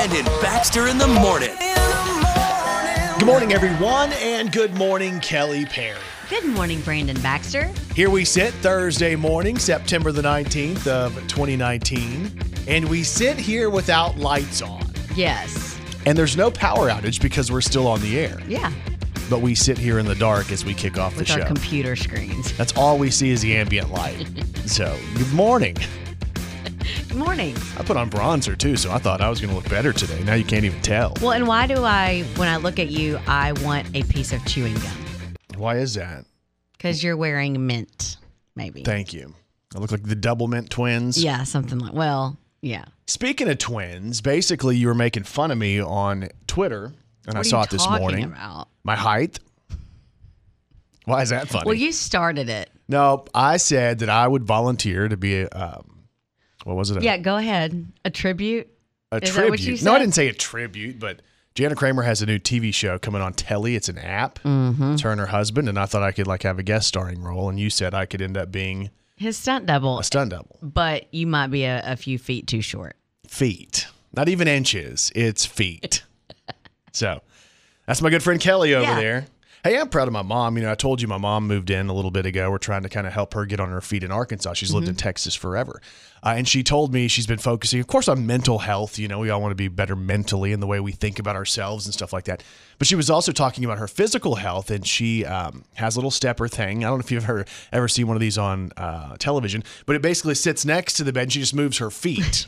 Brandon Baxter in the morning. Good morning, everyone, and good morning, Kelly Perry. Good morning, Brandon Baxter. Here we sit Thursday morning, September the 19th of 2019, and we sit here without lights on. Yes. And there's no power outage because we're still on the air. Yeah. But we sit here in the dark as we kick off the With show. our computer screens. That's all we see is the ambient light. So, good morning. Good morning. I put on bronzer too, so I thought I was going to look better today. Now you can't even tell. Well, and why do when I look at you, I want a piece of chewing gum? Why is that? Because you're wearing mint, maybe. Thank you. I look like the Double Mint twins. Yeah, something like, yeah. Speaking of twins, basically you were making fun of me on Twitter, and I saw it this morning. About? My height. Why is that funny? Well, you started it. No, I said that I would volunteer to be what was it? Yeah, go ahead. A tribute? A Is tribute. that what you said? No, I didn't say a tribute, but Jana Kramer has a new TV show coming on Telly. It's an app. Mm-hmm. It's her and her husband, and I thought I could have a guest starring role, and you said I could end up being his stunt double. A stunt double. But you might be a few feet too short. Feet. Not even inches. It's feet. So that's my good friend Kelly over there. Hey, I'm proud of my mom. You know, I told you my mom moved in a little bit ago. We're trying to kind of help her get on her feet in Arkansas. She's lived in Texas forever. And she told me she's been focusing, of course, on mental health. You know, we all want to be better mentally in the way we think about ourselves and stuff like that. But she was also talking about her physical health, and she has a little stepper thing. I don't know if you've ever seen one of these on television, but it basically sits next to the bed and she just moves her feet.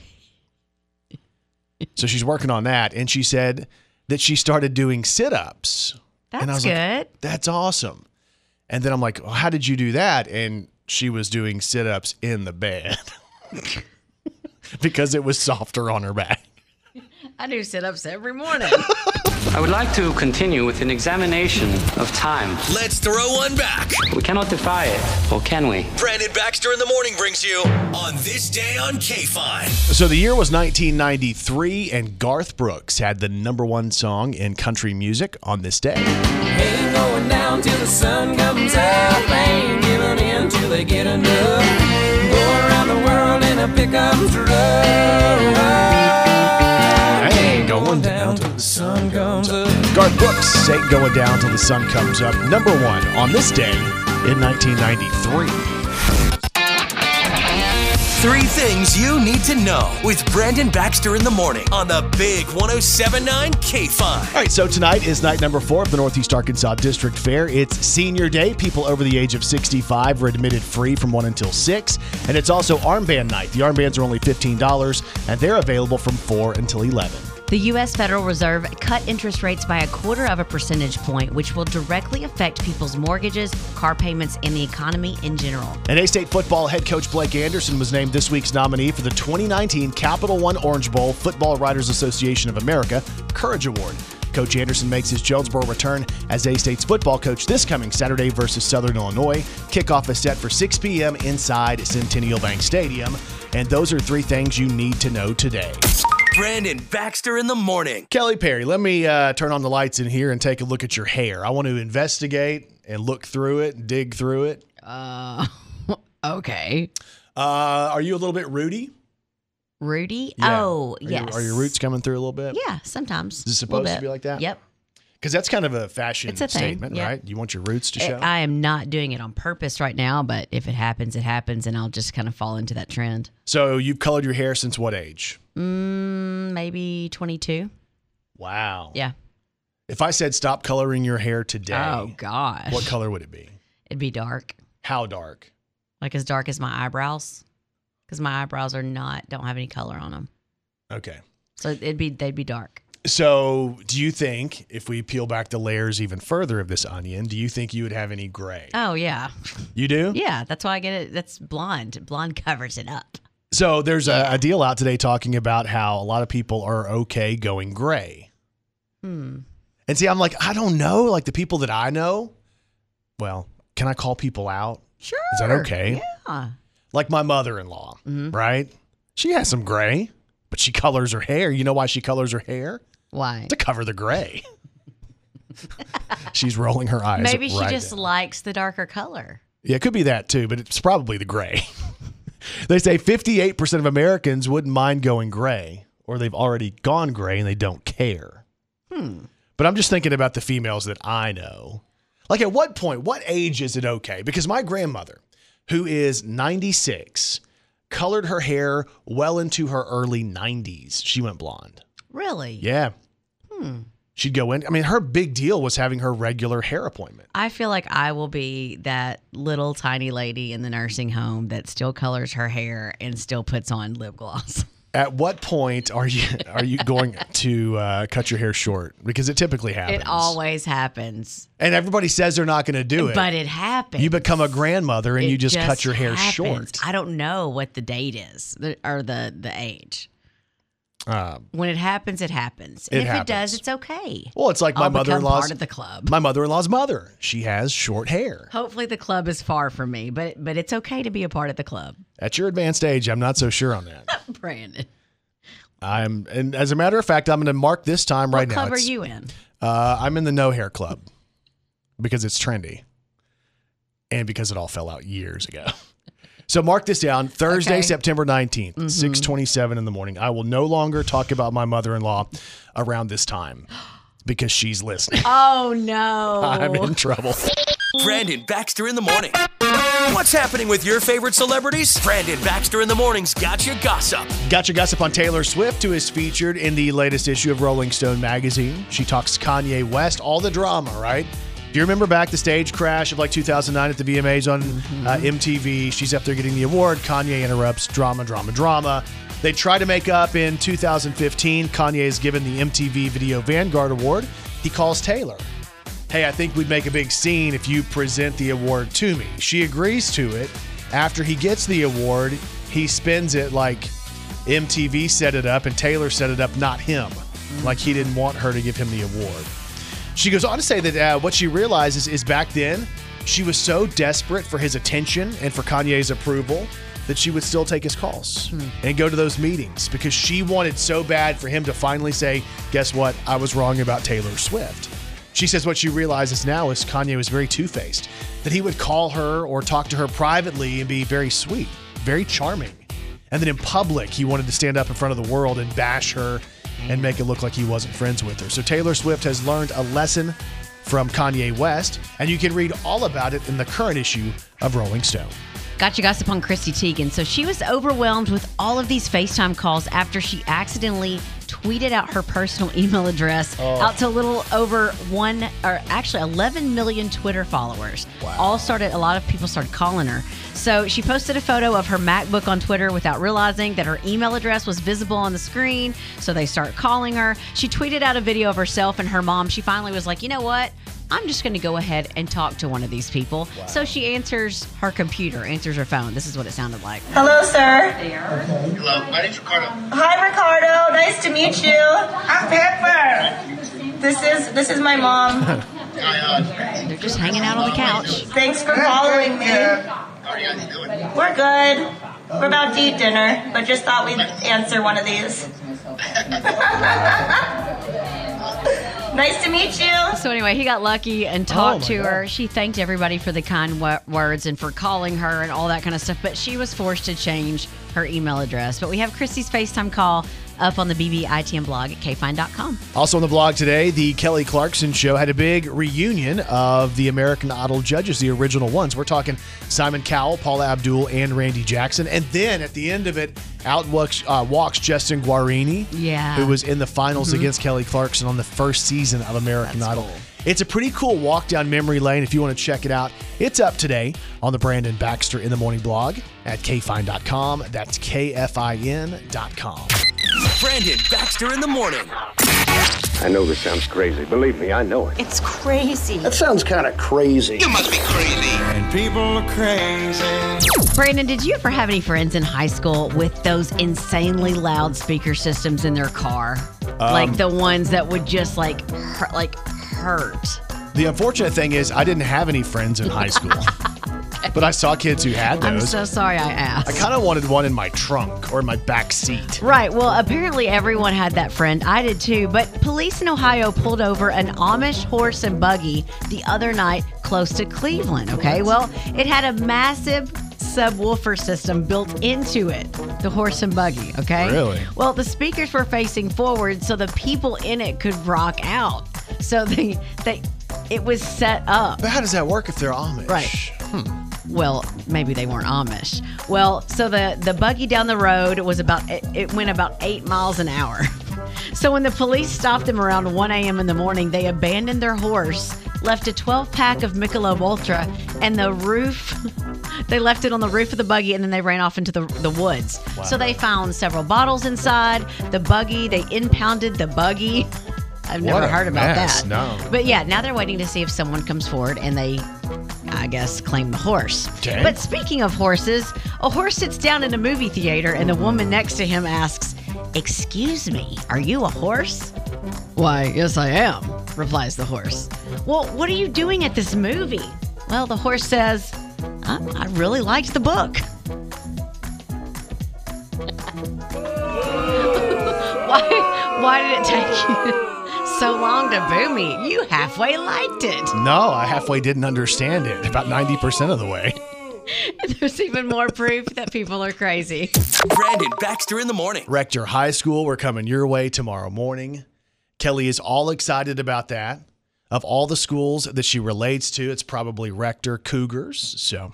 So she's working on that. And she said that she started doing sit-ups. That's and I was good. like, that's awesome. And then I'm like, well, how did you do that? And she was doing sit-ups in the bed because it was softer on her back. I do sit-ups every morning. I would like to continue with an examination of time. Let's throw one back. We cannot defy it, or can we? Brandon Baxter in the morning brings you On This Day on K-Fine. So the year was 1993, and Garth Brooks had the #1 song in country music on this day. Ain't going down till the sun comes up. Ain't giving in till they get enough. Go around the world in a pickup truck. Ain't going down till the sun comes up. Garth Brooks ain't going down till the sun comes up. #1 on this day in 1993. 3 things you need to know with Brandon Baxter in the morning on the Big 107.9 K-Fine. All right, so tonight is night number 4 of the Northeast Arkansas District Fair. It's Senior Day. People over the age of 65 are admitted free from 1 until 6. And it's also Armband Night. The armbands are only $15, and they're available from 4 until 11. The U.S. Federal Reserve cut interest rates by 1/4 percentage point, which will directly affect people's mortgages, car payments, and the economy in general. And A-State football head coach Blake Anderson was named this week's nominee for the 2019 Capital One Orange Bowl Football Writers Association of America Courage Award. Coach Anderson makes his Jonesboro return as A-State's football coach this coming Saturday versus Southern Illinois. Kickoff is set for 6 p.m. inside Centennial Bank Stadium. And those are 3 things you need to know today. Brandon Baxter in the morning. Kelly Perry, let me turn on the lights in here and take a look at your hair. I want to investigate and look through it and dig through it. Okay. Are you a little bit rooty? Rudy? Yeah. Oh, yes. Are your roots coming through a little bit? Yeah, sometimes. Is it supposed to be like that? Yep. Because that's kind of a fashion It's a thing, statement, yeah. right? You want your roots to show? I am not doing it on purpose right now, but if it happens, and I'll just kind of fall into that trend. So you've colored your hair since what age? Maybe 22. Wow. Yeah. If I said stop coloring your hair today, Oh, gosh. what color would it be? It'd be dark. How dark? Like as dark as my eyebrows. Because my eyebrows don't have any color on them. Okay. So they'd be dark. So do you think, if we peel back the layers even further of this onion, do you think you would have any gray? Oh, yeah. You do? Yeah, that's why I get it. That's blonde. Blonde covers it up. So there's a deal out today talking about how a lot of people are okay going gray. And see, I'm like, I don't know. Like the people that I know, well, can I call people out? Sure. Is that okay? Yeah. Like my mother-in-law, right? She has some gray, but she colors her hair. You know why she colors her hair? Why? To cover the gray. She's rolling her eyes. Maybe she right just now. likes the darker color. Yeah, it could be that too, but it's probably the gray. They say 58% of Americans wouldn't mind going gray. or they've already gone gray and they don't care. But I'm just thinking about the females that I know. Like, at what point, what age is it okay? Because my grandmother, who is 96, colored her hair well into her early 90s. She went blonde. Really? Yeah. She'd go in. I mean, her big deal was having her regular hair appointment. I feel like I will be that little tiny lady in the nursing home that still colors her hair and still puts on lip gloss. At what point are you going to cut your hair short? Because it typically happens. It always happens. And everybody says they're not going to do it. But it happens. You become a grandmother and you just cut your hair happens. short. I don't know what the date is or the age. When it happens, it happens. And if it does, it's okay. Well, it's like my I'll become mother-in-law's part of the club. My mother-in-law's mother. She has short hair. Hopefully the club is far from me, but it's okay to be a part of the club. At your advanced age, I'm not so sure on that. Brandon. And as a matter of fact, I'm going to mark this time right now. What club are you in? I'm in the no hair club because it's trendy and because it all fell out years ago. So mark this down. Thursday, September 19th, 6:27 in the morning. I will no longer talk about my mother-in-law around this time because she's listening. Oh, no. I'm in trouble. Brandon Baxter in the morning. What's happening with your favorite celebrities? Brandon Baxter in the morning's Gotcha Gossip. Gotcha Gossip on Taylor Swift, who is featured in the latest issue of Rolling Stone magazine. She talks Kanye West, all the drama, right? Do you remember back the stage crash of like 2009 at the VMAs on MTV? She's up there getting the award. Kanye interrupts. Drama. They try to make up in 2015. Kanye is given the MTV Video Vanguard Award. He calls Taylor. Hey, I think we'd make a big scene if you present the award to me. She agrees to it. After he gets the award, he spins it like MTV set it up and Taylor set it up, not him. Like he didn't want her to give him the award. She goes on to say that what she realizes is back then, she was so desperate for his attention and for Kanye's approval that she would still take his calls and go to those meetings because she wanted so bad for him to finally say, guess what? I was wrong about Taylor Swift. She says what she realizes now is Kanye was very two-faced, that he would call her or talk to her privately and be very sweet, very charming. And then in public, he wanted to stand up in front of the world and bash her and make it look like he wasn't friends with her. So Taylor Swift has learned a lesson from Kanye West, and you can read all about it in the current issue of Rolling Stone. Gotcha Gossip on Chrissy Teigen. So she was overwhelmed with all of these FaceTime calls after she accidentally tweeted out her personal email address out to a little over 11 million Twitter followers. Wow. A lot of people started calling her. So she posted a photo of her MacBook on Twitter without realizing that her email address was visible on the screen. So they start calling her. She tweeted out a video of herself and her mom. She finally was like, you know what? I'm just going to go ahead and talk to one of these people. Wow. So she answers her phone. This is what it sounded like. Hello, sir. Hello, my name's Ricardo. Hi, Ricardo. Nice to meet you. I'm Pepper. This is my mom. They're just hanging out on the couch. Thanks for following me. How are you guys doing? We're good. We're about to eat dinner, but just thought we'd answer one of these. Nice to meet you. So anyway, he got lucky and talked to her. She thanked everybody for the kind words and for calling her and all that kind of stuff. But she was forced to change her email address. But we have Chrissy's FaceTime call up on the BBITM blog at kfine.com. Also on the blog today, the Kelly Clarkson Show had a big reunion of the American Idol judges, the original ones. We're talking Simon Cowell, Paula Abdul, and Randy Jackson. And then at the end of it, out walks Justin Guarini, who was in the finals against Kelly Clarkson on the first season of American Idol. Cool. It's a pretty cool walk down memory lane if you want to check it out. It's up today on the Brandon Baxter in the Morning blog at kfine.com. That's kfin.com. Brandon Baxter in the morning. I know this sounds crazy. Believe me, I know it. It's crazy. That sounds kind of crazy. You must be crazy. And people are crazy. Brandon, did you ever have any friends in high school with those insanely loud speaker systems in their car? Like the ones that would just hurt. The unfortunate thing is I didn't have any friends in high school. But I saw kids who had those. I'm so sorry I asked. I kind of wanted one in my trunk or in my back seat. Right. Well, apparently everyone had that friend. I did too. But police in Ohio pulled over an Amish horse and buggy the other night close to Cleveland. Okay. Well, it had a massive subwoofer system built into it, the horse and buggy, okay? Really? Well, the speakers were facing forward so the people in it could rock out. So it was set up. But how does that work if they're Amish? Right. Well, maybe they weren't Amish. Well, so the buggy down the road it went about 8 miles an hour. So when the police stopped them around 1 a.m. in the morning, they abandoned their horse, left a 12-pack of Michelob Ultra, and the roof. They left it on the roof of the buggy, and then they ran off into the woods. Wow. So they found several bottles inside the buggy. They impounded the buggy. I've never heard about that. No. But yeah, now they're waiting to see if someone comes forward and they, I guess, claim the horse. Okay. But speaking of horses, a horse sits down in a movie theater and the woman next to him asks, "Excuse me, are you a horse?" "Why, yes, I am," replies the horse. "Well, what are you doing at this movie?" Well, the horse says, I really liked the book. Why did it take you so long to boo me? You halfway liked it. No, I halfway didn't understand it. About 90% of the way. There's even more proof that people are crazy. Brandon Baxter in the morning. Rector High School, we're coming your way tomorrow morning. Kelly is all excited about that. Of all the schools that she relates to, it's probably Rector Cougars. So,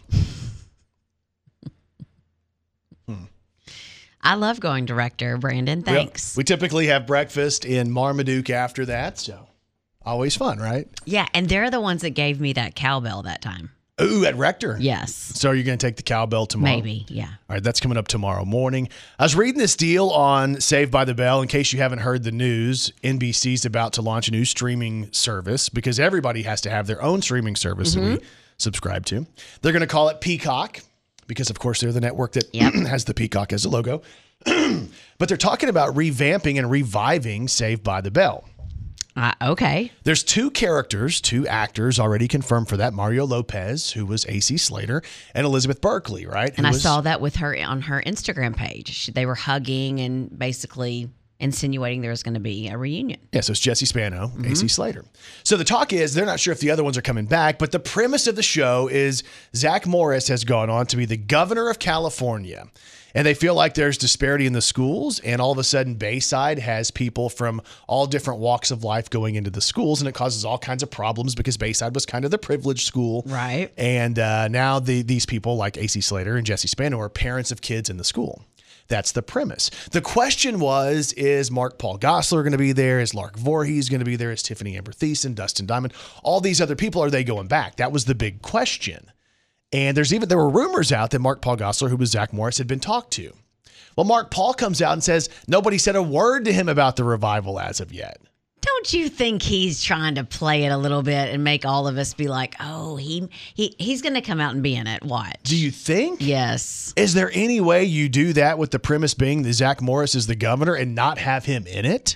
I love going to Rector, Brandon. Thanks. We typically have breakfast in Marmaduke after that, so always fun, right? Yeah, and they're the ones that gave me that cowbell that time. Ooh, at Rector? Yes. So you're going to take the cowbell tomorrow? Maybe, yeah. All right, that's coming up tomorrow morning. I was reading this deal on Saved by the Bell. In case you haven't heard the news, NBC's about to launch a new streaming service because everybody has to have their own streaming service that we subscribe to. They're going to call it Peacock because, of course, they're the network that has the peacock as a logo. But they're talking about revamping and reviving Saved by the Bell. Okay. There's two actors already confirmed for that. Mario Lopez, who was AC Slater, and Elizabeth Berkley, right? And I saw that with her on her Instagram page. They were hugging and basically insinuating there was going to be a reunion. Yeah, so it's Jesse Spano, AC Slater. So the talk is they're not sure if the other ones are coming back, but the premise of the show is Zach Morris has gone on to be the governor of California. And they feel like there's disparity in the schools, and all of a sudden Bayside has people from all different walks of life going into the schools, and it causes all kinds of problems because Bayside was kind of the privileged school. Right. And now these people like AC Slater and Jesse Spano are parents of kids in the school. That's the premise. The question was, is Mark Paul Gosselaar going to be there? Is Lark Voorhees going to be there? Is Tiffany Amber Thiessen, Dustin Diamond? All these other people, are they going back? That was the big question. And there were rumors out that Mark Paul Gosselaar, who was Zach Morris, had been talked to. Well, Mark Paul comes out and says nobody said a word to him about the revival as of yet. Don't you think he's trying to play it a little bit and make all of us be like, oh, he's going to come out and be in it? Watch. Do you think? Yes. Is there any way you do that with the premise being that Zach Morris is the governor and not have him in it?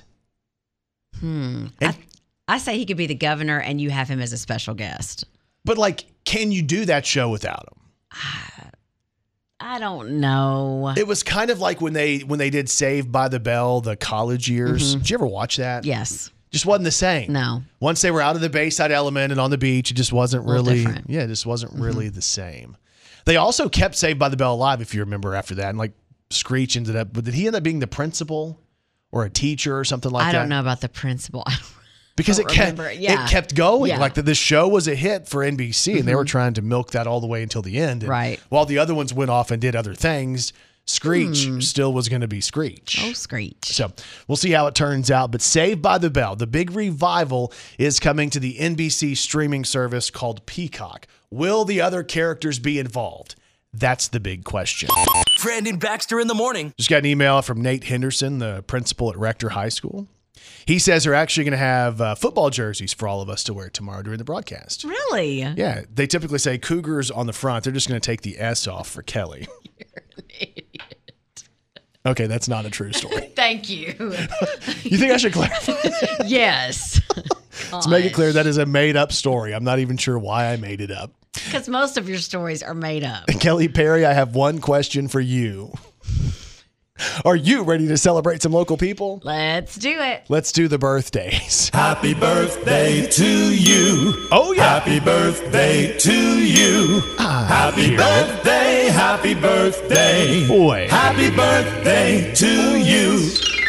I say he could be the governor and you have him as a special guest. But can you do that show without him? I don't know. It was kind of like when they did Saved by the Bell, the college years. Did you ever watch that? Yes. Just wasn't the same. No. Once they were out of the Bayside element and on the beach, it just wasn't really different. Yeah, it just wasn't really the same. They also kept Saved by the Bell alive, if you remember, after that. And Screech ended up, but did he end up being the principal or a teacher or something like that? I don't know about the principal. Because it kept going. Yeah. The show was a hit for NBC, and they were trying to milk that all the way until the end. And right. While the other ones went off and did other things, Screech still was going to be Screech. Oh, Screech. So we'll see how it turns out. But Saved by the Bell, the big revival, is coming to the NBC streaming service called Peacock. Will the other characters be involved? That's the big question. Brandon Baxter in the morning. Just got an email from Nate Henderson, the principal at Rector High School. He says they're actually going to have football jerseys for all of us to wear tomorrow during the broadcast. Really? Yeah. They typically say Cougars on the front. They're just going to take the S off for Kelly. You're an idiot. Okay, that's not a true story. Thank you. You think I should clarify? Yes. Let's make it clear that is a made-up story. I'm not even sure why I made it up. Because most of your stories are made up. Kelly Perry, I have one question for you. Are you ready to celebrate some local people? Let's do it. Let's do the birthdays. Happy birthday to you. Oh, yeah. Happy birthday to you. Happy birthday, happy birthday. Boy. Happy birthday to you.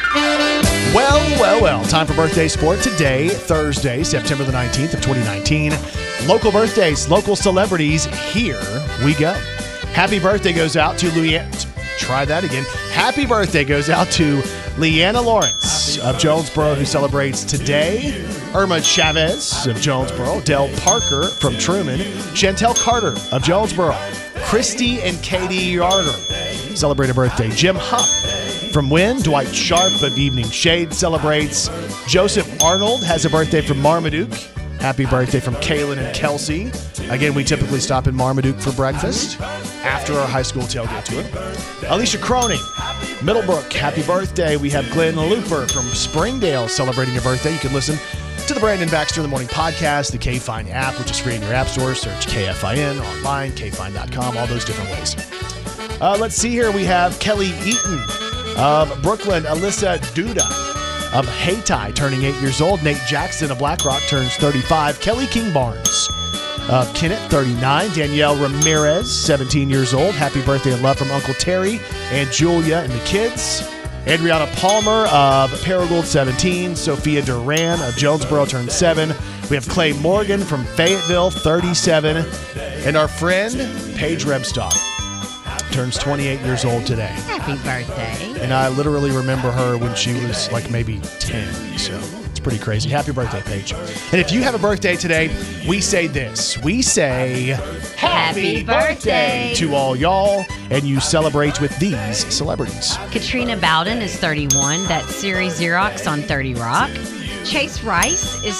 Well. Time for birthday sport today, Thursday, September the 19th of 2019. Local birthdays, local celebrities. Here we go. Happy birthday goes out to Leanna. Try that again. Happy birthday goes out to Leanna Lawrence of Jonesboro, who celebrates today. Irma Chavez of Jonesboro. Del Parker from Truman. Chantel Carter of Jonesboro. Christy and Katie Yarder celebrate a birthday. Jim Hupp from Wynn. Dwight Sharp of Evening Shade celebrates. Joseph Arnold has a birthday from Marmaduke. Happy birthday from Kaylin and Kelsey. Again, we typically stop in Marmaduke for breakfast after our high school tailgate tour. Alicia Croning, Middlebrook, happy birthday. We have Glenn Looper from Springdale celebrating a birthday. You can listen to the Brandon Baxter in the Morning podcast, the KFIN app, which is free in your app store. Search KFIN online, kfin.com, all those different ways. Let's see here. We have Kelly Eaton of Brooklyn, Alyssa Duda of Hayti turning 8 years old. Nate Jackson of Black Rock turns 35. Kelly King Barnes of Kennett, 39. Danielle Ramirez, 17 years old. Happy birthday and love from Uncle Terry and Julia and the kids. Adriana Palmer of Paragould, 17. Sophia Duran of Jonesboro turns 7. We have Clay Morgan from Fayetteville, 37. And our friend, Paige Rebstock, turns 28 years old today. Happy birthday. And I literally remember her when she was like maybe 10. So it's pretty crazy. Happy birthday, Paige. And if you have a birthday today, we say this. We say Happy birthday to all y'all, and you celebrate with these celebrities. Katrina Bowden is 31. That's Siri Xerox on 30 Rock. Chase Rice is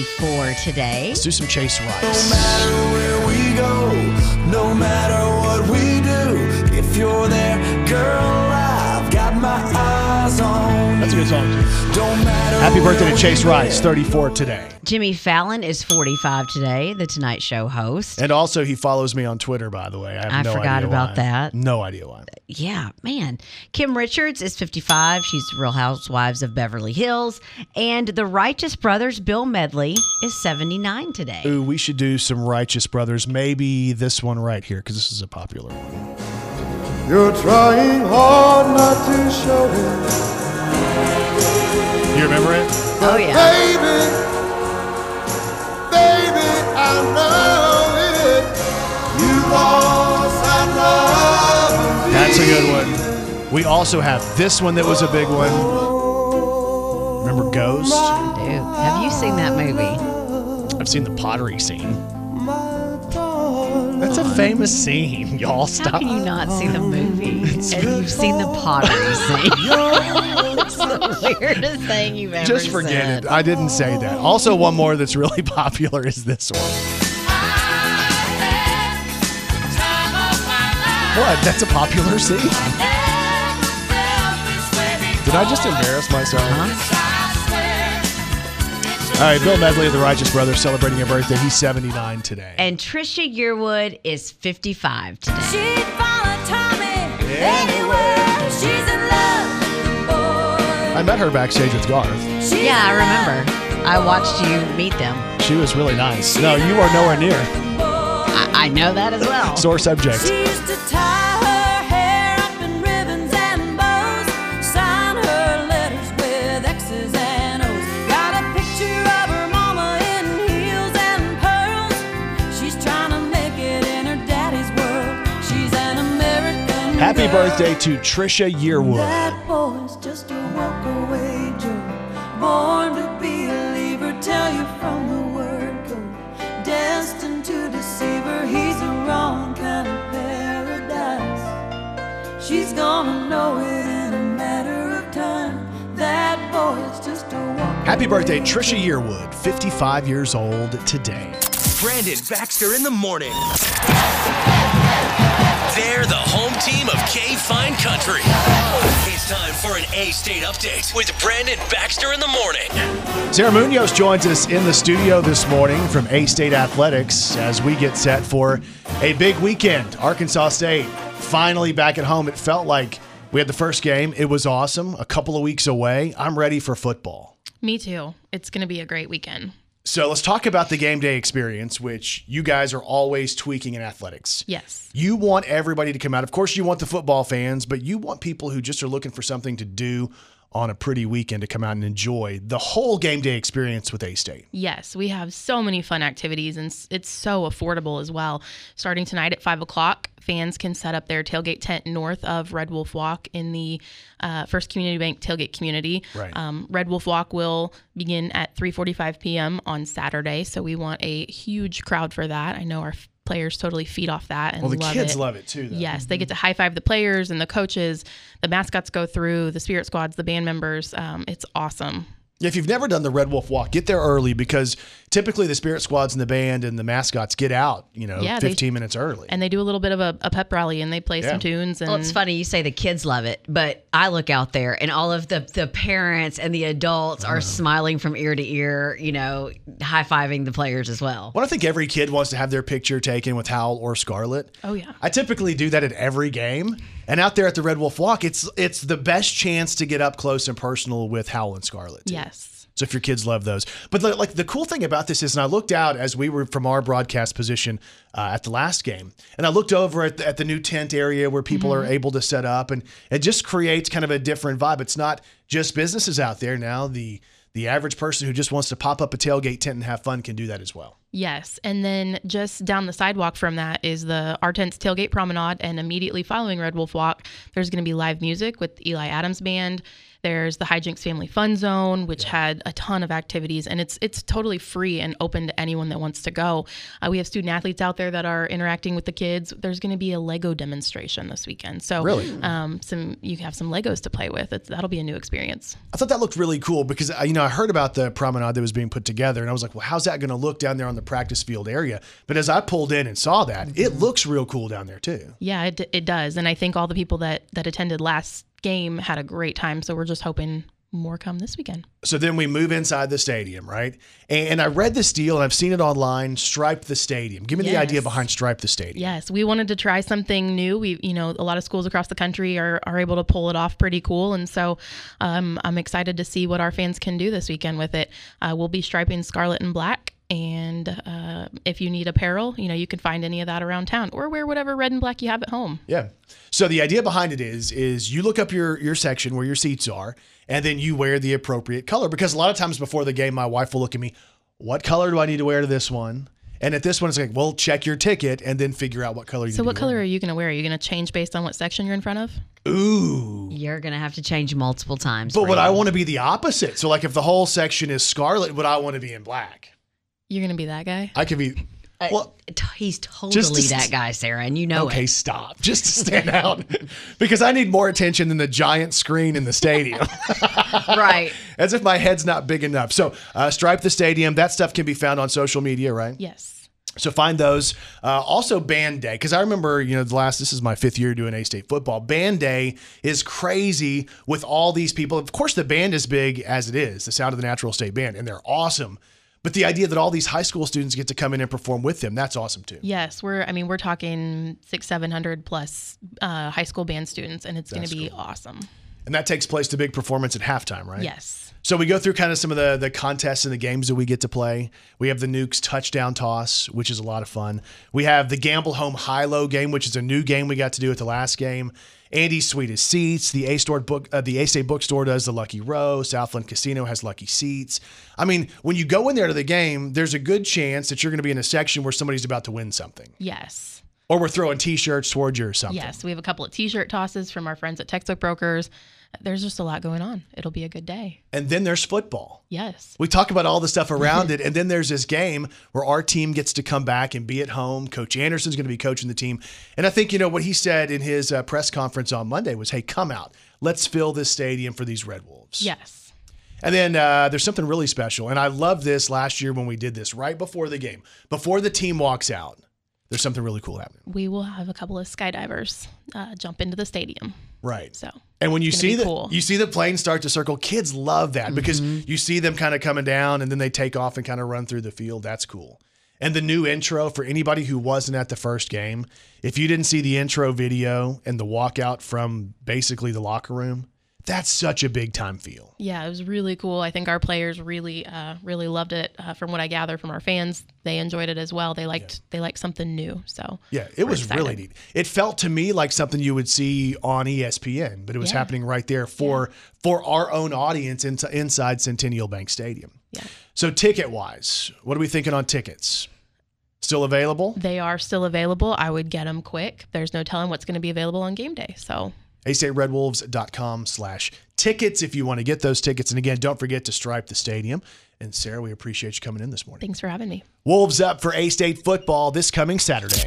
34 today. Let's do some Chase No Rice. matter where we go, no matter what we do, if you're there, girl, I've got my eyes on That's a good song, too. Don't matter. Happy birthday where to Chase we Rice, go. 34 today. Jimmy Fallon is 45 today, the Tonight Show host. And also, he follows me on Twitter, by the way. I forgot idea about why. that. No idea why. Yeah, man. Kim Richards is 55. She's Real Housewives of Beverly Hills. And the Righteous Brothers, Bill Medley, is 79 today. Ooh, we should do some Righteous Brothers. Maybe this one right here, because this is a popular one. You're trying hard not to show it. You remember it? Oh, yeah. Baby, I know it. You lost, I love. That's a good one. We also have this one that was a big one. Remember Ghost? Dude, have you seen that movie? I've seen the pottery scene. That's a famous scene, y'all. How Stop. can you not see the movie and you've seen the pottery scene? It's the weirdest thing you've ever Just forget said. it. I didn't say that. Also, one more that's really popular is this one. What? That's a popular scene? Did I just embarrass myself? All right, Bill Medley of the Righteous Brothers celebrating a birthday. He's 79 today. And Trisha Yearwood is 55 today. She'd follow Tommy anywhere. She's in love, boy. I met her backstage with Garth. Yeah, I remember. I watched you meet them. She was really nice. No, you are nowhere near. I know that as well. Sore subject. She used to tie her hair up in ribbons and bows, sign her letters with X's and O's. Got a picture of her mama in heels and pearls. She's trying to make it in her daddy's world. She's an American Happy girl. birthday to Trisha Yearwood. That boy's just a walk-away Joe, born to be a leaver. Tell you from the word go, destined to deceive her. He's a wrong kind of paradise. She's gonna know it in a matter of time. That boy's just a walk. Happy birthday, Trisha Yearwood, 55 years old today. Brandon Baxter in the morning. They're the home team of K-Fine Country. It's time for an A-State update with Brandon Baxter in the morning. Sarah Munoz joins us in the studio this morning from A-State Athletics as we get set for a big weekend. Arkansas State finally back at home. It felt like We had the first game. It was awesome. A couple of weeks away. I'm ready for football. Me too. It's going to be a great weekend. So let's talk about the game day experience, which you guys are always tweaking in athletics. Yes. You want everybody to come out. Of course, you want the football fans, but you want people who just are looking for something to do on a pretty weekend to come out and enjoy the whole game day experience with A-State. Yes, we have so many fun activities, and it's so affordable as well. Starting tonight at 5 o'clock, fans can set up their tailgate tent north of Red Wolf Walk in the First Community Bank tailgate community. Right. Red Wolf Walk will begin at 3:45 p.m. on Saturday, so we want a huge crowd for that. I know our players totally feed off that and well, the love kids it. love it too, though. Yes, they get to high five the players and the coaches. The mascots go through, the spirit squads, the band members. It's awesome. If you've never done the Red Wolf Walk, get there early because typically the spirit squads and the band and the mascots get out, 15 minutes early. And they do a little bit of a pep rally and they play some tunes. And well, it's funny you say the kids love it, but I look out there and all of the parents and the adults are smiling from ear to ear, high-fiving the players as well. Well, I think every kid wants to have their picture taken with Howell or Scarlett. Oh, yeah. I typically do that at every game. And out there at the Red Wolf Walk, it's the best chance to get up close and personal with Howell and Scarlett, too. Yes. So if your kids love those. But like the cool thing about this is, and I looked out as we were from our broadcast position at the last game, and I looked over at the new tent area where people are able to set up, and it just creates kind of a different vibe. It's not just businesses out there now. The average person who just wants to pop up a tailgate tent and have fun can do that as well. Yes. And then just down the sidewalk from that is the R10's Tailgate Promenade. And immediately following Red Wolf Walk, there's going to be live music with Eli Adams Band. There's the Hijinks Family Fun Zone, which had a ton of activities, and it's totally free and open to anyone that wants to go. We have student athletes out there that are interacting with the kids. There's going to be a Lego demonstration this weekend. So really? You can have some Legos to play with. That'll be a new experience. I thought that looked really cool because, I heard about the promenade that was being put together, and I was like, well, how's that going to look down there on the practice field area? But as I pulled in and saw that, it looks real cool down there too. Yeah, it does. And I think all the people that attended last game had a great time. So we're just hoping more come this weekend. So then we move inside the stadium, right? And I read this deal and I've seen it online, Stripe the Stadium. Give me the idea behind Stripe the Stadium. Yes, we wanted to try something new. A lot of schools across the country are able to pull it off pretty cool. And so I'm excited to see what our fans can do this weekend with it. We'll be striping scarlet and black. And if you need apparel, you can find any of that around town or wear whatever red and black you have at home. Yeah. So the idea behind it is you look up your section where your seats are, and then you wear the appropriate color. Because a lot of times before the game, my wife will look at me, what color do I need to wear to this one? And at this one, it's like, well, check your ticket and then figure out what color you need to wear. So what color are you going to wear? Are you going to change based on what section you're in front of? Ooh. You're going to have to change multiple times. But would I want to be the opposite? So like if the whole section is scarlet, would I want to be in black? You're going to be that guy? I could be. Well, he's totally that guy, Sarah, and it. Okay, stop. Just to stand out. Because I need more attention than the giant screen in the stadium. Right. As if my head's not big enough. So Stripe the Stadium, that stuff can be found on social media, right? Yes. So find those. Also Band Day, because I remember, this is my 5th year doing A-State football. Band Day is crazy with all these people. Of course, the band is big as it is, the Sound of the Natural State Band, and they're awesome. But the idea that all these high school students get to come in and perform with them, that's awesome too. Yes, we're talking 600-700 plus high school band students, and it's going to be awesome. And that takes place, the big performance at halftime, right? Yes. So we go through kind of some of the contests and the games that we get to play. We have the Nukes touchdown toss, which is a lot of fun. We have the Gamble Home High-Low game, which is a new game we got to do at the last game. Andy's Sweetest Seats. The A-State Bookstore does the Lucky Row. Southland Casino has Lucky Seats. I mean, when you go in there to the game, there's a good chance that you're going to be in a section where somebody's about to win something. Yes. Or we're throwing T-shirts towards you or something. Yes, we have a couple of T-shirt tosses from our friends at Textbook Brokers. There's just a lot going on. It'll be a good day. And then there's football. Yes. We talk about all the stuff around it, and then there's this game where our team gets to come back and be at home. Coach Anderson's going to be coaching the team. And I think, what he said in his press conference on Monday was, hey, come out. Let's fill this stadium for these Red Wolves. Yes. And then there's something really special. And I loved this last year when we did this right before the game. Before the team walks out, there's something really cool happening. We will have a couple of skydivers jump into the stadium. Right. So, and when you see cool. you see the plane start to circle, kids love that because you see them kind of coming down and then they take off and kind of run through the field. That's cool. And the new intro, for anybody who wasn't at the first game, if you didn't see the intro video and the walkout from basically the locker room, that's such a big time feel. Yeah, it was really cool. I think our players really loved it. From what I gather from our fans, they enjoyed it as well. They liked something new. So yeah, it was really neat. It felt to me like something you would see on ESPN, but it was happening right there for our own audience inside Centennial Bank Stadium. Yeah. So ticket wise, what are we thinking on tickets? Still available? They are still available. I would get them quick. There's no telling what's going to be available on game day. So AStateRedWolves.com/tickets if you want to get those tickets. And again, don't forget to stripe the stadium. And Sarah, we appreciate you coming in this morning. Thanks for having me. Wolves up for A-State football this coming Saturday.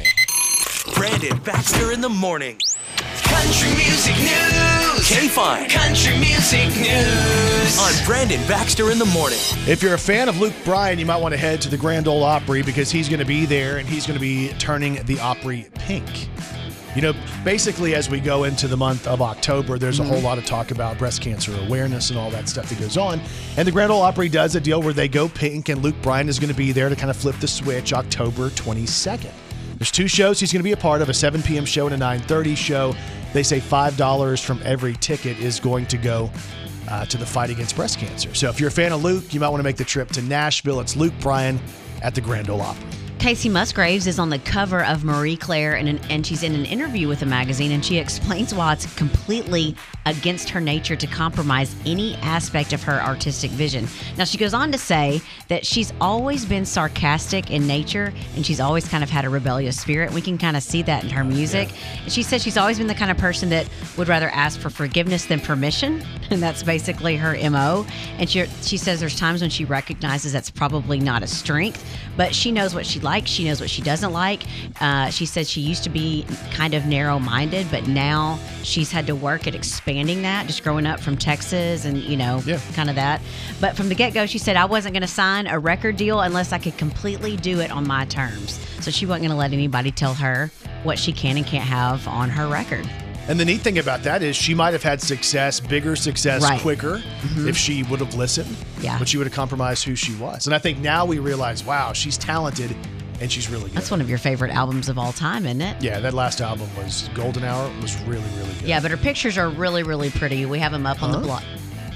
Brandon Baxter in the morning. Country music news. K-Fine. Country music news. On Brandon Baxter in the morning. If you're a fan of Luke Bryan, you might want to head to the Grand Ole Opry because he's going to be there and he's going to be turning the Opry pink. You know, basically as we go into the month of October, there's a whole lot of talk about breast cancer awareness and all that stuff that goes on. And the Grand Ole Opry does a deal where they go pink, and Luke Bryan is going to be there to kind of flip the switch October 22nd. There's 2 shows he's going to be a part of, a 7 p.m. show and a 9:30 show. They say $5 from every ticket is going to go to the fight against breast cancer. So if you're a fan of Luke, you might want to make the trip to Nashville. It's Luke Bryan at the Grand Ole Opry. Casey Musgraves is on the cover of Marie Claire, and she's in an interview with the magazine, and she explains why it's completely against her nature to compromise any aspect of her artistic vision. Now, she goes on to say that she's always been sarcastic in nature, and she's always kind of had a rebellious spirit. We can kind of see that in her music. And she says she's always been the kind of person that would rather ask for forgiveness than permission, and that's basically her MO. And she says there's times when she recognizes that's probably not a strength, but she knows what she likes. She knows what she doesn't like. She said she used to be kind of narrow-minded, but now she's had to work at expanding that, just growing up from Texas and, kind of that. But from the get-go, she said, I wasn't going to sign a record deal unless I could completely do it on my terms. So she wasn't going to let anybody tell her what she can and can't have on her record. And the neat thing about that is she might have had success, bigger success, quicker if she would have listened. Yeah. But she would have compromised who she was. And I think now we realize, wow, she's talented and she's really good. That's one of your favorite albums of all time, isn't it? Yeah, that last album was Golden Hour. It was really, really good. Yeah, but her pictures are really, really pretty. We have them up on the blog.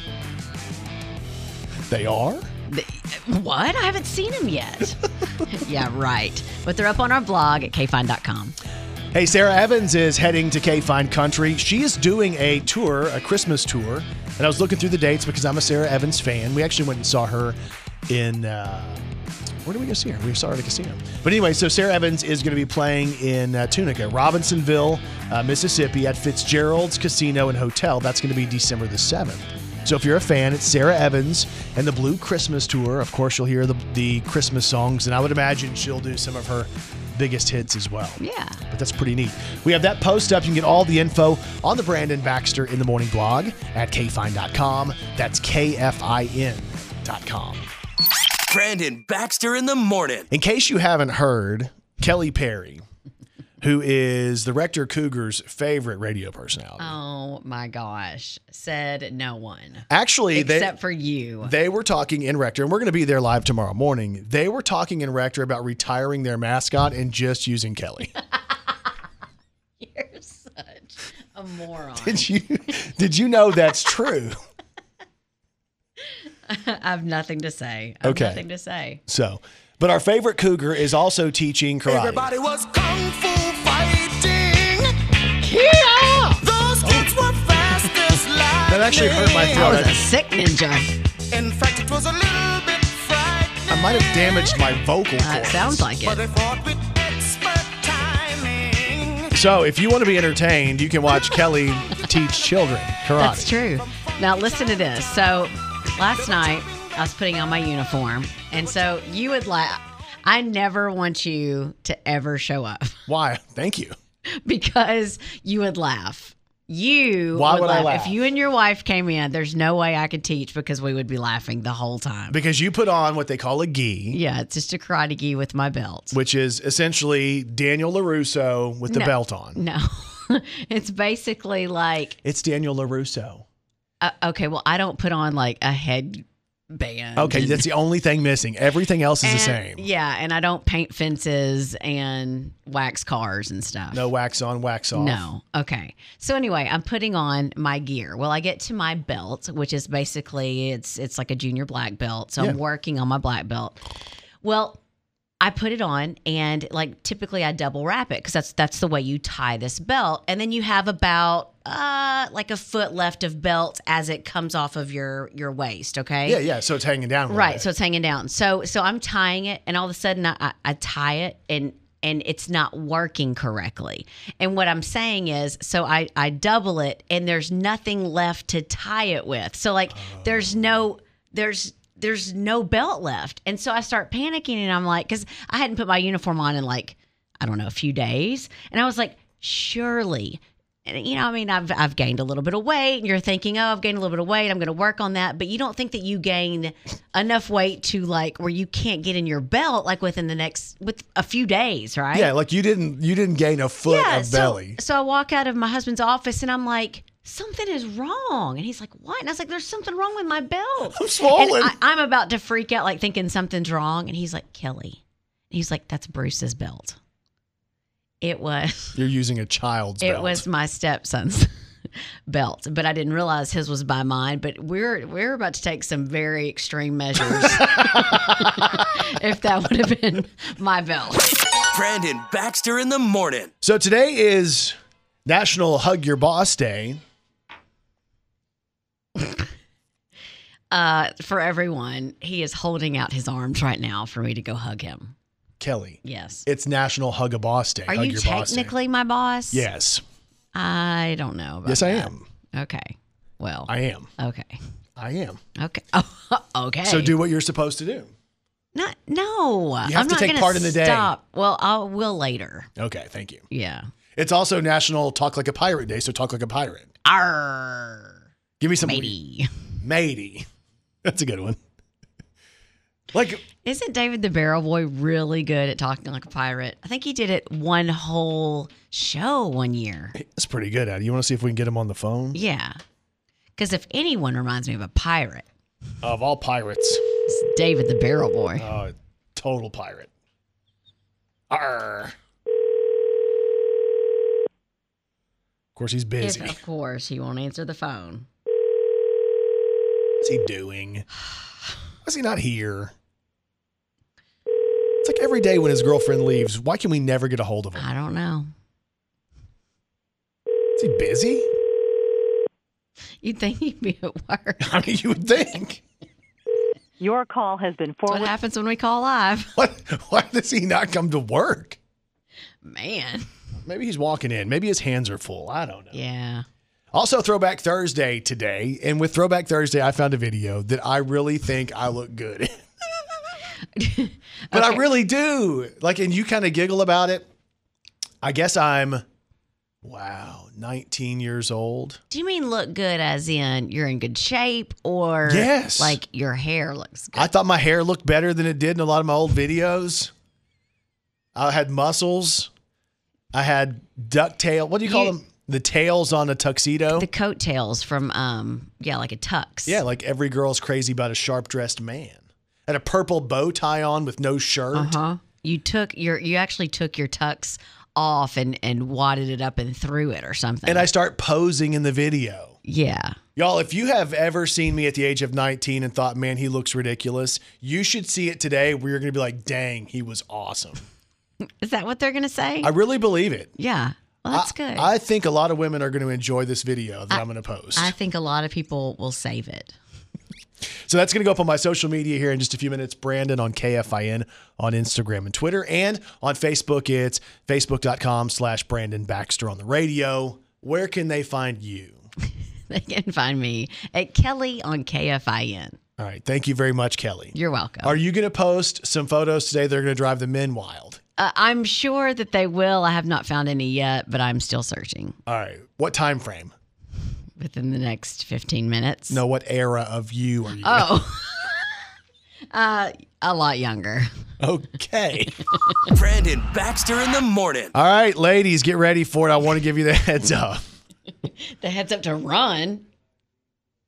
They are? What? I haven't seen them yet. Yeah, right. But they're up on our blog at kfine.com. Hey, Sarah Evans is heading to K-Fine Country. She is doing a tour, a Christmas tour. And I was looking through the dates because I'm a Sarah Evans fan. We actually went and saw her in... where did we go see her? We saw her at a casino. But anyway, so Sarah Evans is going to be playing in Tunica, Robinsonville, Mississippi at Fitzgerald's Casino and Hotel. That's going to be December the 7th. So if you're a fan, it's Sarah Evans and the Blue Christmas Tour. Of course, you'll hear the Christmas songs, and I would imagine she'll do some of her biggest hits as well. Yeah. But that's pretty neat. We have that post up. You can get all the info on the Brandon Baxter in the Morning blog at kfine.com. That's KFIN.com. Brandon Baxter in the morning. In case you haven't heard, Kelly Perry, who is the Rector Cougars' favorite radio personality. Oh my gosh. Said no one. Actually, except for you. They were talking in Rector, and we're going to be there live tomorrow morning. They were talking in Rector about retiring their mascot and just using Kelly. You're such a moron. Did you know that's true? I have nothing to say. Nothing to say. So, but our favorite Cougar is also teaching karate. Everybody was kung fu fighting. Yeah! Those kids were fast as lightning. That actually hurt my throat. That was a sick ninja. In fact, it was a little bit frightening. I might have damaged my vocal cords. It sounds like But they it. fought with expert timing. So, if you want to be entertained, you can watch Kelly teach children karate. That's true. Now, listen to this. So, last night, I was putting on my uniform, and so you would laugh. I never want you to ever show up. Why? Thank you. Because you would laugh. Why would I laugh? If you and your wife came in, there's no way I could teach because we would be laughing the whole time. Because you put on what they call a gi. Yeah, it's just a karate gi with my belt. Which is essentially Daniel LaRusso with the belt on. No. It's basically like... It's Daniel LaRusso. Okay, well, I don't put on like a head band. Okay, that's the only thing missing. Everything else is the same. Yeah, and I don't paint fences and wax cars and stuff. No wax on, wax off. No. Okay. So anyway, I'm putting on my gear. Well, I get to my belt, which is basically it's like a junior black belt. So I'm working on my black belt. Well, I put it on, and like typically I double wrap it because that's the way you tie this belt. And then you have about like a foot left of belt as it comes off of your waist. Okay. Yeah. So it's hanging down. Right. So it's hanging down. So I'm tying it, and all of a sudden I tie it, and it's not working correctly. And what I'm saying is, so I double it, and there's nothing left to tie it with. So like there's no belt left. And so I start panicking, and I'm like, because I hadn't put my uniform on in like, I don't know, a few days. And I was like, surely, and I mean, I've gained a little bit of weight, and you're thinking, oh, I've gained a little bit of weight, I'm going to work on that. But you don't think that you gain enough weight to like where you can't get in your belt like with a few days, right? Yeah, like you didn't gain a foot of belly. So I walk out of my husband's office, and I'm like, something is wrong. And he's like, what? And I was like, there's something wrong with my belt. I'm swollen. And I'm about to freak out, like thinking something's wrong. And he's like, Kelly. And he's like, that's Bruce's belt. It was. You're using a child's belt. It was my stepson's belt, but I didn't realize his was by mine. But we're about to take some very extreme measures if that would have been my belt. Brandon Baxter in the morning. So today is National Hug Your Boss Day. For everyone, he is holding out his arms right now for me to go hug him. Kelly. Yes. It's National Hug a Boss Day. Are you technically my boss? Yes. I don't know about Yes, that. I am. Okay. Well. I am. Okay. I am. Okay. Oh, okay. So do what you're supposed to do. No. You have to take part in the day. Stop. Well, I will later. Okay, thank you. Yeah. It's also National Talk Like a Pirate Day, so talk like a pirate. Arr. Give me some. Matey. That's a good one. Like, isn't David the Barrel Boy really good at talking like a pirate? I think he did it one whole show one year. That's pretty good at it. You want to see if we can get him on the phone? Yeah. Because if anyone reminds me of a pirate. Of all pirates. It's David the Barrel Boy. Oh, total pirate. Arr. Of course, he's busy. Of course, he won't answer the phone. What's he doing? Why is he not here? It's like every day when his girlfriend leaves, why can we never get a hold of him? I don't know. Is he busy? You'd think he'd be at work. I mean, you would think. Your call has been forwarded. What happens when we call live? Why does he not come to work? Man. Maybe he's walking in. Maybe his hands are full. I don't know. Yeah. Also, Throwback Thursday today. And with Throwback Thursday, I found a video that I really think I look good in. But I really do. Like, and you kind of giggle about it. I guess I'm, 19 years old. Do you mean look good as in you're in good shape, or yes, like your hair looks good? I thought my hair looked better than it did in a lot of my old videos. I had muscles. I had ducktail. What do you call them? The tails on a tuxedo. The coat tails from, like a tux. Yeah, like every girl's crazy about a sharp-dressed man. Had a purple bow tie on with no shirt. Uh-huh. You actually took your tux off and wadded it up and threw it or something. And I start posing in the video. Yeah. Y'all, if you have ever seen me at the age of 19 and thought, man, he looks ridiculous, you should see it today where you're going to be like, dang, he was awesome. Is that what they're going to say? I really believe it. Yeah. Well, that's good. I think a lot of women are going to enjoy this video that I'm going to post. I think a lot of people will save it. So that's going to go up on my social media here in just a few minutes. Brandon on KFIN on Instagram and Twitter. And on Facebook, it's facebook.com/Brandon Baxter on the radio. Where can they find you? They can find me at Kelly on KFIN. All right. Thank you very much, Kelly. You're welcome. Are you going to post some photos today that are going to drive the men wild? I'm sure that they will. I have not found any yet, but I'm still searching. All right. What time frame? Within the next 15 minutes. No, what era of you are you? A lot younger. Okay. Brandon Baxter in the morning. All right, ladies, get ready for it. I want to give you the heads up. The heads up to run.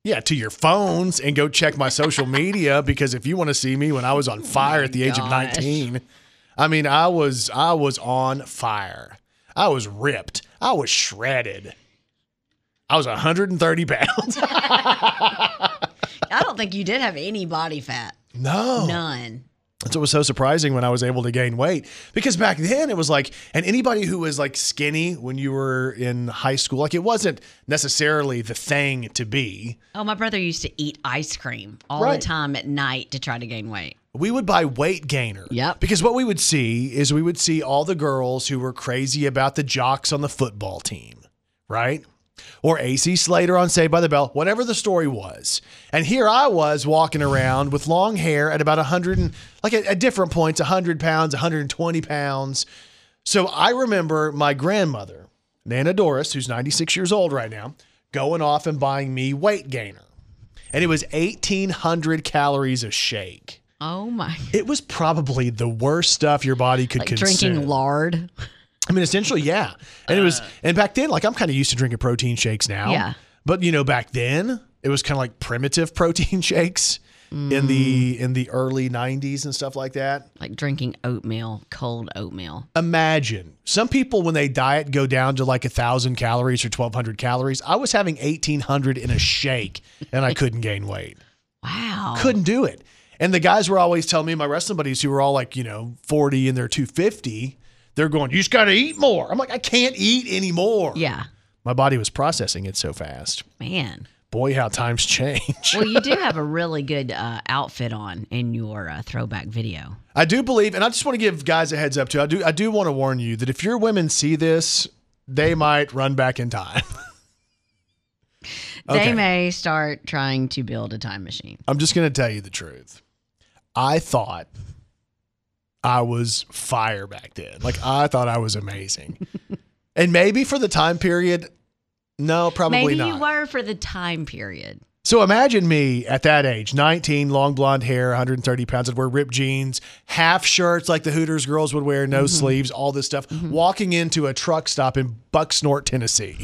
to your phones and go check my social media, because if you want to see me when I was on fire at the age of 19, I mean, I was on fire. I was ripped. I was shredded. I was 130 pounds. I don't think you did have any body fat. No. None. That's what was so surprising when I was able to gain weight, because back then it was like, and anybody who was like skinny when you were in high school, like it wasn't necessarily the thing to be. Oh, my brother used to eat ice cream all the time at night to try to gain weight. We would buy Weight Gainer. Yep. Because what we would see is we would see all the girls who were crazy about the jocks on the football team, right? Or AC Slater on Saved by the Bell, whatever the story was. And here I was walking around with long hair at about 100, and like at different points, 100 pounds, 120 pounds. So I remember my grandmother, Nana Doris, who's 96 years old right now, going off and buying me Weight Gainer. And it was 1,800 calories a shake. Oh my. It was probably the worst stuff your body could consume. Drinking lard. I mean, essentially, yeah. And it was, and back then, like I'm kind of used to drinking protein shakes now. Yeah. But you know, back then it was kind of like primitive protein shakes in the early 90s and stuff like that. Like drinking oatmeal, cold oatmeal. Imagine some people when they diet go down to like 1,000 calories or 1,200 calories. I was having 1,800 in a shake and I couldn't gain weight. Wow. Couldn't do it. And the guys were always telling me, my wrestling buddies who were all like, 40 and they're 250, they're going, you just got to eat more. I'm like, I can't eat anymore. Yeah. My body was processing it so fast. Man. Boy, how times change. Well, you do have a really good outfit on in your throwback video. I do believe, and I just want to give guys a heads up too. I do want to warn you that if your women see this, they might run back in time. They Okay. may start trying to build a time machine. I'm just going to tell you the truth. I thought I was fire back then. Like, I thought I was amazing. And maybe for the time period, no, probably Maybe not. you were for the time period. So imagine me at that age, 19, long blonde hair, 130 pounds. I'd wear ripped jeans, half shirts like the Hooters girls would wear, no sleeves, all this stuff, walking into a truck stop in Bucksnort, Tennessee.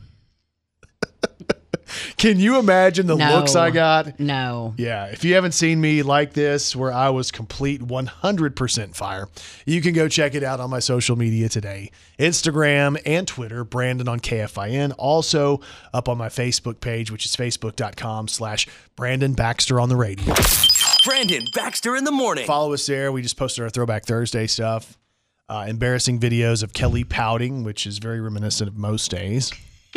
Can you imagine the looks I got? No. Yeah. If you haven't seen me like this, where I was complete 100% fire, you can go check it out on my social media today. Instagram and Twitter, Brandon on KFIN. Also up on my Facebook page, which is facebook.com/Brandon Baxter on the radio. Brandon Baxter in the morning. Follow us there. We just posted our Throwback Thursday stuff. Embarrassing videos of Kelly pouting, which is very reminiscent of most days.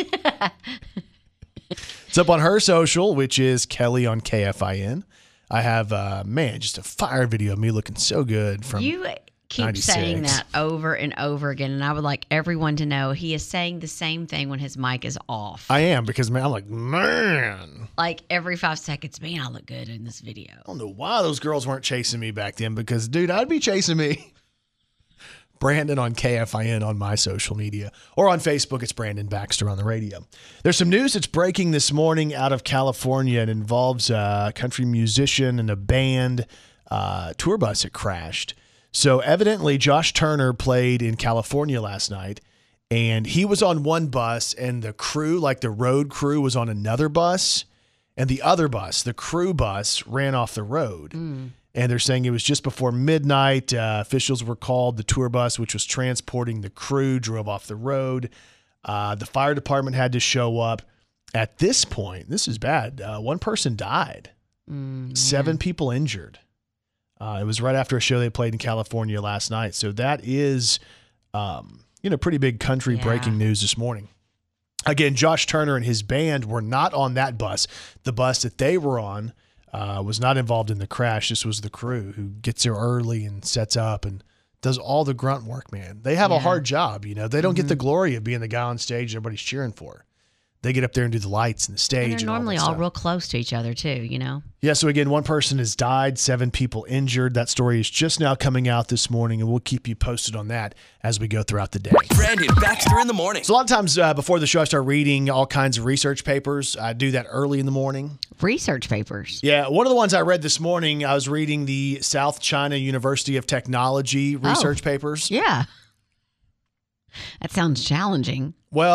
It's up on her social, which is Kelly on KFIN. I have, just a fire video of me looking so good from You keep 96. saying that over and over again, and I would like everyone to know he is saying the same thing when his mic is off. I am, because, man, I'm like, man. Like every 5 seconds, man, I look good in this video. I don't know why those girls weren't chasing me back then, because, dude, I'd be chasing me. Brandon on KFIN on my social media, or on Facebook, it's Brandon Baxter on the radio. There's some news that's breaking this morning out of California. It involves a country musician and a band tour bus that crashed. So evidently Josh Turner played in California last night, and he was on one bus, and the crew, like the road crew, was on another bus, and the other bus, the crew bus, ran off the road. And they're saying it was just before midnight. Officials were called. The tour bus, which was transporting the crew, drove off the road. The fire department had to show up. At this point, this is bad. One person died. 7 people injured. It was right after a show they played in California last night. So that is, pretty big country breaking news this morning. Again, Josh Turner and his band were not on that bus. The bus that they were on was not involved in the crash. This was the crew who gets there early and sets up and does all the grunt work, man. They have a hard job, They don't get the glory of being the guy on stage everybody's cheering for. They get up there and do the lights and the stage. And they're normally all real close to each other too, Yeah, so again, one person has died, 7 people injured. That story is just now coming out this morning, and we'll keep you posted on that as we go throughout the day. Brandon Baxter in the morning. So a lot of times before the show, I start reading all kinds of research papers. I do that early in the morning. Research papers. Yeah, one of the ones I read this morning, I was reading the South China University of Technology research papers. Yeah. That sounds challenging. Well,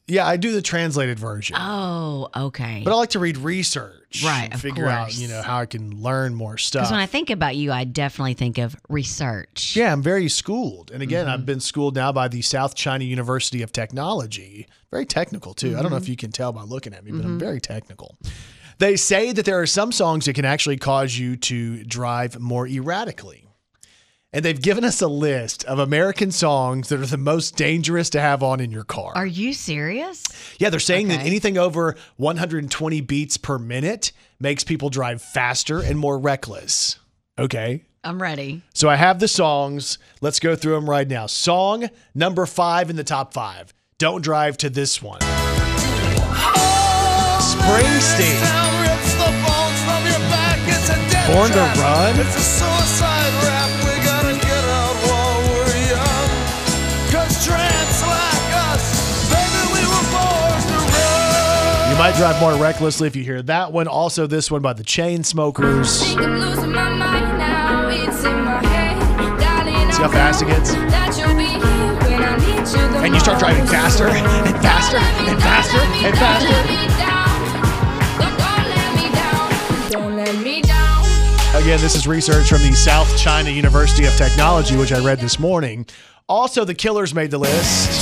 Yeah, I do the translated version. Oh, okay. But I like to read research. Right, and of figure course. out, how I can learn more stuff. Because when I think about you, I definitely think of research. Yeah, I'm very schooled. And again, I've been schooled now by the South China University of Technology. Very technical, too. I don't know if you can tell by looking at me, but I'm very technical. They say that there are some songs that can actually cause you to drive more erratically. And they've given us a list of American songs that are the most dangerous to have on in your car. Are you serious? Yeah, they're saying that anything over 120 beats per minute makes people drive faster and more reckless. Okay. I'm ready. So I have the songs. Let's go through them right now. Song number 5 in the top 5. Don't drive to this one. Springsteen. Born to Run. It's a suicide rap. We gotta get out while we're young. 'Cause tramps like us, baby, we were born to run. You might drive more recklessly if you hear that one. Also, this one by the Chainsmokers. See how fast it gets? And you start driving faster and faster and faster and faster. Again, this is research from the South China University of Technology, which I read this morning. Also, the Killers made the list.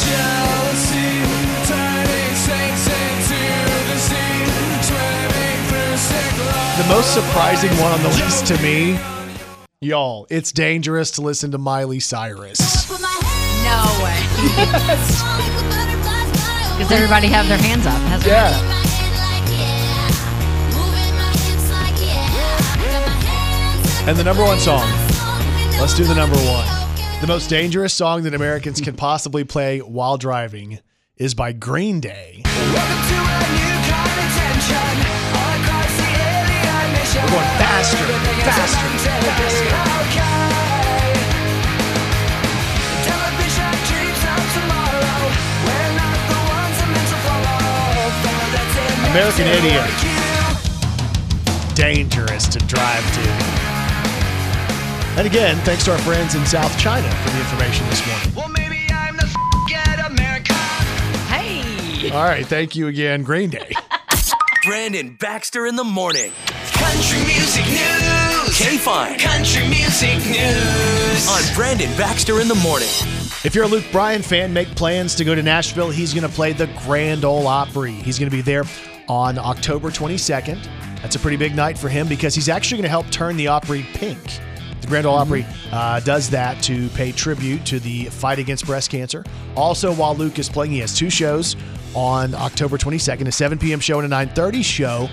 The most surprising one on the list to me, y'all, it's dangerous to listen to Miley Cyrus. No way. Because everybody have their hands up. Hasn't Yeah. And the number one song. Let's do the number one. The most dangerous song that Americans can possibly play while driving is by Green Day. We're going faster, faster, faster. American Idiot. Dangerous to drive to. And again, thanks to our friends in South China for the information this morning. Well, maybe I'm the at America. Hey. All right, thank you again, Green Day. Brandon Baxter in the morning. Country Music News. K-Fine. Country Music News. On Brandon Baxter in the morning. If you're a Luke Bryan fan, make plans to go to Nashville. He's going to play the Grand Ole Opry. He's going to be there on October 22nd. That's a pretty big night for him because he's actually going to help turn the Opry pink. The Grand Ole Opry does that to pay tribute to the fight against breast cancer. Also, while Luke is playing, he has 2 shows on October 22nd, a 7 p.m. show and a 9:30 show.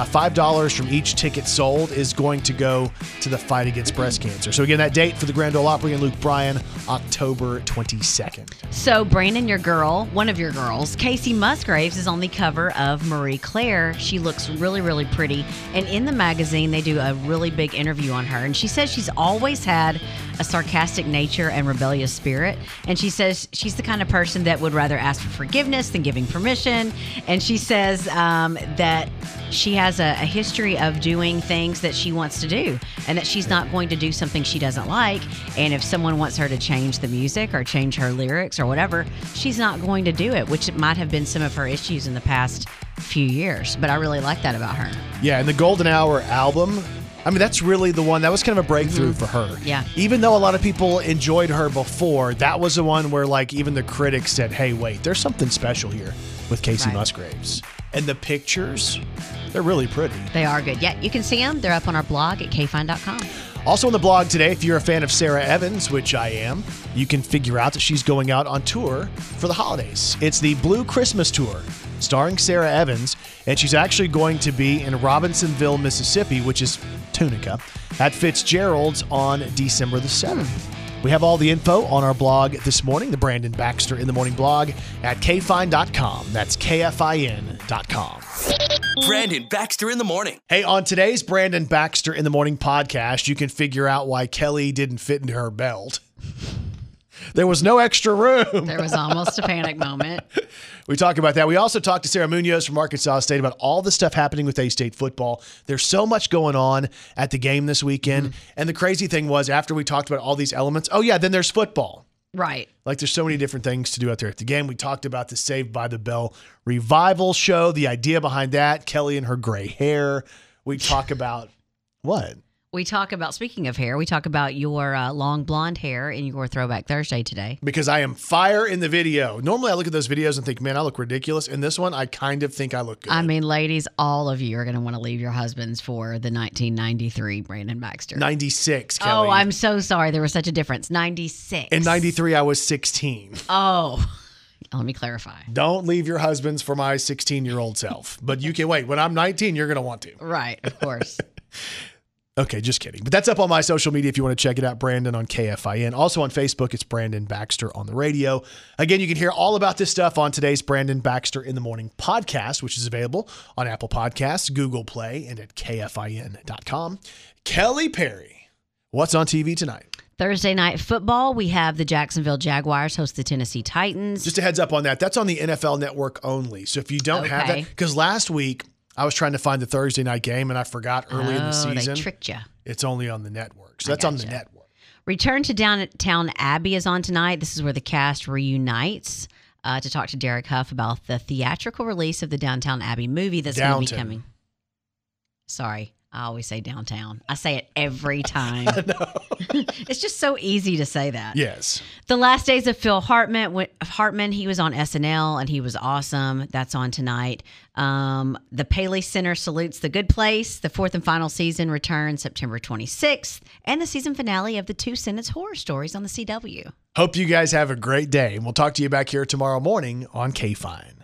$5 from each ticket sold is going to go to the fight against breast cancer. So again, that date for the Grand Ole Opry and Luke Bryan, October 22nd. So Brandon, your girl, one of your girls, Casey Musgraves, is on the cover of Marie Claire. She looks really, really pretty. And in the magazine, they do a really big interview on her. And she says she's always had a sarcastic nature and rebellious spirit. And she says she's the kind of person that would rather ask for forgiveness than giving permission. And she says that she has a history of doing things that she wants to do and that she's not going to do something she doesn't like. And if someone wants her to change the music or change her lyrics or whatever, she's not going to do it, which might have been some of her issues in the past few years. But I really like that about her. Yeah, and the Golden Hour album, I mean, that's really the one that was kind of a breakthrough for her. Yeah. Even though a lot of people enjoyed her before, that was the one where, like, even the critics said, hey, wait, there's something special here with Casey Musgraves. And the pictures, they're really pretty. They are good. Yeah, you can see them. They're up on our blog at kfine.com. Also on the blog today, if you're a fan of Sarah Evans, which I am, you can figure out that she's going out on tour for the holidays. It's the Blue Christmas Tour, starring Sarah Evans, and she's actually going to be in Robinsonville, Mississippi, which is Tunica, at Fitzgerald's on December the 7th. We have all the info on our blog this morning, the Brandon Baxter in the Morning blog at kfine.com. That's KFIN.com. Brandon Baxter in the morning. Hey, on today's Brandon Baxter in the Morning podcast, you can figure out why Kelly didn't fit into her belt. There was no extra room. There was almost a panic moment. We talk about that. We also talked to Sarah Munoz from Arkansas State about all the stuff happening with A-State football. There's so much going on at the game this weekend. And the crazy thing was, after we talked about all these elements, oh yeah, then there's football. Right. Like there's so many different things to do out there. Again, we talked about the Saved by the Bell revival show, the idea behind that, Kelly and her gray hair. We talk about what? We talk about, speaking of hair, we talk about your long blonde hair in your Throwback Thursday today. Because I am fire in the video. Normally I look at those videos and think, man, I look ridiculous. In this one, I kind of think I look good. I mean, ladies, all of you are going to want to leave your husbands for the 1993 Brandon Baxter. 96, Kelly. Oh, I'm so sorry. There was such a difference. 96. In 93, I was 16. Oh, let me clarify. Don't leave your husbands for my 16-year-old self. But you can wait. When I'm 19, you're going to want to. Right, of course. Okay, just kidding. But that's up on my social media if you want to check it out. Brandon on KFIN. Also on Facebook, it's Brandon Baxter on the radio. Again, you can hear all about this stuff on today's Brandon Baxter in the Morning podcast, which is available on Apple Podcasts, Google Play, and at KFIN.com. Kelly Perry, what's on TV tonight? Thursday night football, we have the Jacksonville Jaguars host the Tennessee Titans. Just a heads up on that. That's on the NFL Network only. So if you don't have that, because last week, I was trying to find the Thursday night game, and I forgot early in the season. They tricked you. It's only on the network. So that's on the network. Return to Downtown Abbey is on tonight. This is where the cast reunites to talk to Derek Huff about the theatrical release of the Downtown Abbey movie that's going to be coming. Sorry. I always say downtown. I say it every time. I know. It's just so easy to say that. Yes. The Last Days of Phil Hartman, he was on SNL and he was awesome. That's on tonight. The Paley Center salutes The Good Place. The fourth and final season returns September 26th. And the season finale of the Two Sentence Horror Stories on the CW. Hope you guys have a great day. And we'll talk to you back here tomorrow morning on KFIN.